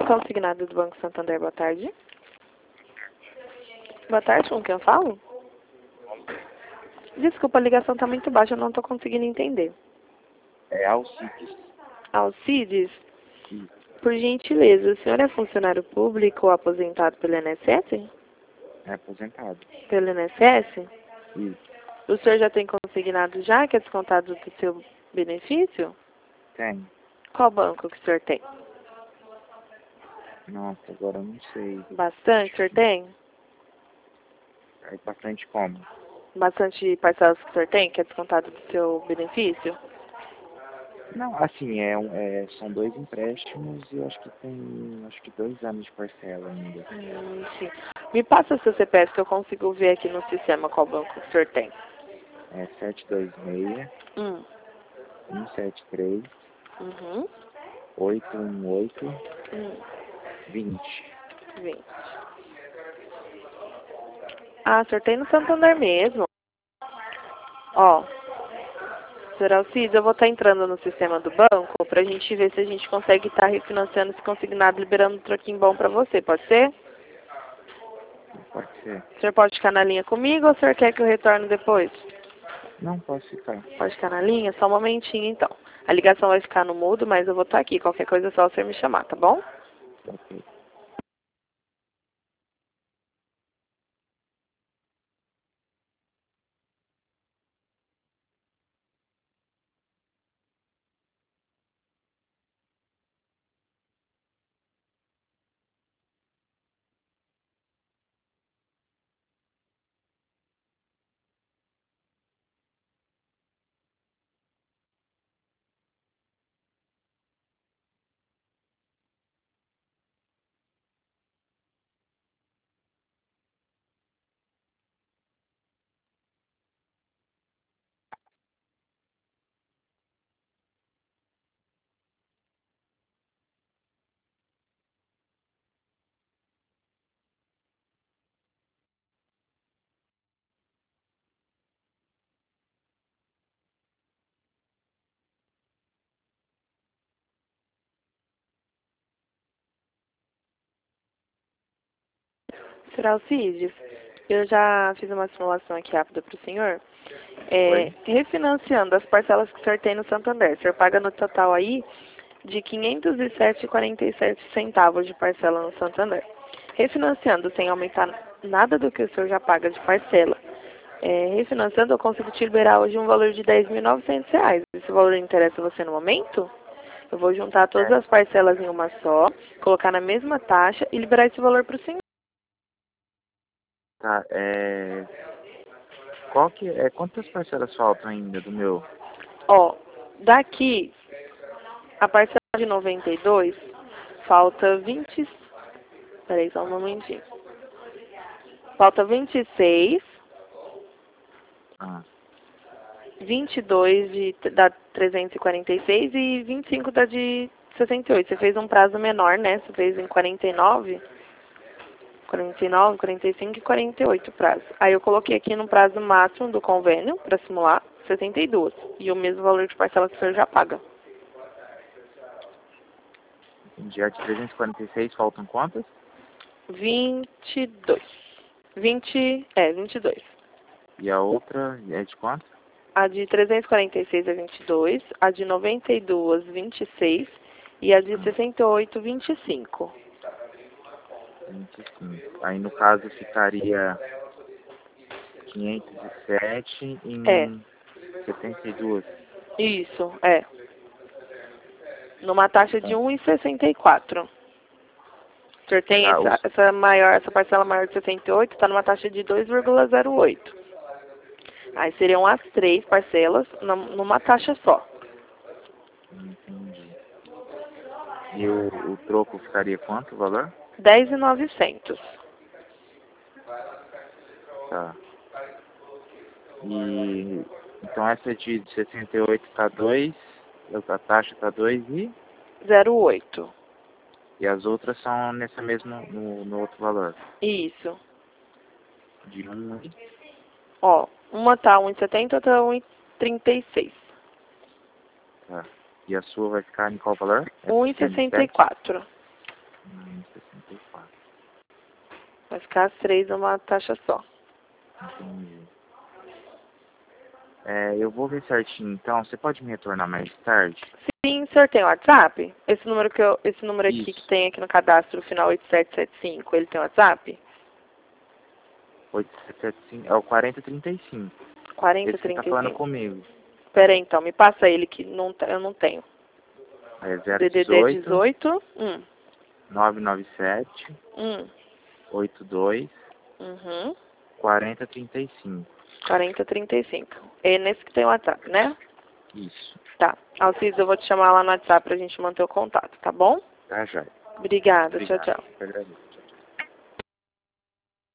Consignado do Banco Santander, boa tarde. Boa tarde, com quem eu falo? Desculpa, a ligação está muito baixa, eu não estou conseguindo entender. É Alcides. Alcides, Isso. por gentileza, o senhor é funcionário público ou aposentado pelo INSS? É aposentado. Pelo INSS? Isso. O senhor já tem consignado já, que é descontado do seu benefício? Tem. Qual banco que o senhor tem? Nossa, agora eu não sei. Bastante, o senhor tem? É bastante como? Bastante parcelas que o senhor tem, que é descontado do seu benefício? Não, assim, são 2 empréstimos e eu acho que tem, 2 anos de parcela ainda. Sim. Me passa seu CPF que eu consigo ver aqui no sistema qual banco que o senhor tem. É 726 Hum. 173 Uhum. 818 Hum. 20. 20. Ah, o senhor tem no Santander mesmo. Ó, senhor Alcides, eu vou estar entrando no sistema do banco pra gente ver se a gente consegue estar refinanciando esse consignado, liberando um troquinho bom pra você, pode ser? Pode ser. O senhor pode ficar na linha comigo ou o senhor quer que eu retorne depois? Não, posso ficar. Pode ficar na linha? Só um momentinho, então. A ligação vai ficar no mudo, mas eu vou estar aqui. Qualquer coisa é só o senhor me chamar, tá bom? Ok. Senhor Alcides, eu já fiz uma simulação aqui rápida para o senhor. Oi? Refinanciando as parcelas que o senhor tem no Santander, o senhor paga no total aí de R$ 507,47 de parcela no Santander. Refinanciando sem aumentar nada do que o senhor já paga de parcela. Refinanciando, eu consigo te liberar hoje um valor de R$ 10.900. Esse valor interessa a você no momento? Eu vou juntar todas É. as parcelas em uma só, colocar na mesma taxa e liberar esse valor para o senhor. Tá, quantas parcelas faltam ainda do meu? Ó, daqui, a parcela de 92, falta 20. Peraí, só um momentinho. Falta 26, Ah, 22 da 346 e 25 da de 68. Você fez um prazo menor, né? Você fez em 49, 49, 45 e 48 prazo. Aí eu coloquei aqui no prazo máximo do convênio, para simular, 62. E o mesmo valor de parcela que o senhor já paga. entendi. A de 346 faltam quantas? 22. 22. E a outra é de quanto? A de 346 é 22, a de 92, 26 e a de Ah, 68, 25. 25. Aí no caso ficaria 507 É, em 72. isso, é. Numa taxa de Tá. 1,64. O senhor tem Tá, essa parcela maior de 68, está numa taxa de 2,08. Aí seriam as 3 parcelas numa taxa só. entendi. E o troco ficaria quanto o valor? 10.900. Tá. E então essa de 68 tá 2, a taxa tá 2 0,8. e as outras são nessa mesma, no outro valor. Isso. De 1 Ó, uma tá 1,70, outra 1,36. tá. E a sua vai ficar em qual valor? É 67? 1,64. 64. Vai ficar as 3 uma taxa só. Entendi. Eu vou ver certinho, então. Você pode me retornar mais tarde? Sim, o senhor tem WhatsApp? Esse número aqui Isso. que tem aqui no cadastro, final 8775, ele tem WhatsApp? 8775, é o 4035. Esse que tá falando 4035. comigo. Pera aí, então, me passa ele que eu não tenho. É DDD 018 18, 997 82 uhum, 4035. 4035. É nesse que tem o WhatsApp, né? Isso. Tá. Alcides, eu vou te chamar lá no WhatsApp pra gente manter o contato, tá bom? Tá, já. Obrigada, tchau, Obrigado. tchau. Eu agradeço.